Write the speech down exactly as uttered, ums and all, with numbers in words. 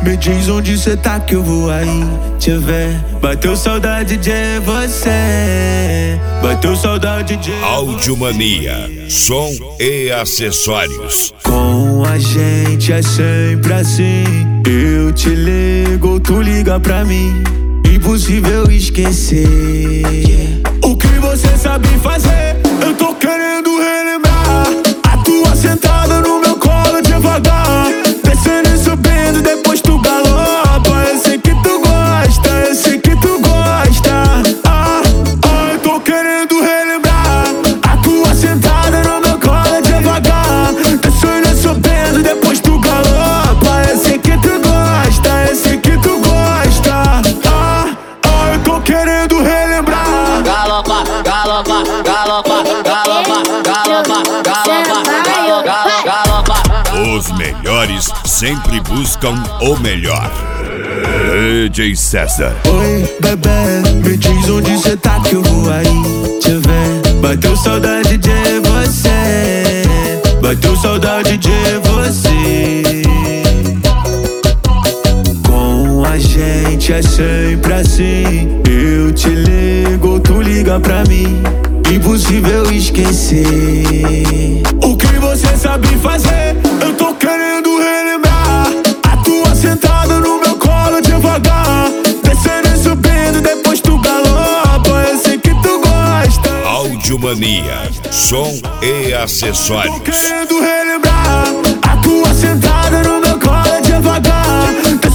me diz onde cê tá que eu vou aí te ver. Bateu saudade de você, bateu saudade de Audiomania, som e acessórios. Com a gente é sempre assim. Eu te ligo, tu liga pra mim. Impossível esquecer o que você sabe fazer. Eu tô querendo relembrar a tua sentada no meu colo devagar, descendo e subindo, depois tu galopa. Eu sei que tu gosta, eu sei que tu gosta. Ah, ah, eu tô querendo relembrar a tua sentada no meu colo devagar, descendo e subindo, depois tu galopa. Eu sei que tu gosta, eu sei que tu gosta. Ah, ah, eu tô querendo relembrar. Galopa, galopa, galopa, galopa, galopa, galopa, galopa, galopa. Os melhores sempre buscam o melhor. D J César. Oi, bebê, me diz onde cê tá que eu vou aí te ver. Bateu saudade de você, bateu saudade de você. Com a gente é sempre assim. Eu te ligo, tu liga pra mim. Impossível esquecer o que você sabe fazer. Eu tô querendo relembrar a tua sentada no meu colo devagar, descendo e subindo, depois tu galopa. Eu sei que tu gosta. Audiomania, som e acessórios. Tô querendo relembrar a tua sentada no meu colo devagar,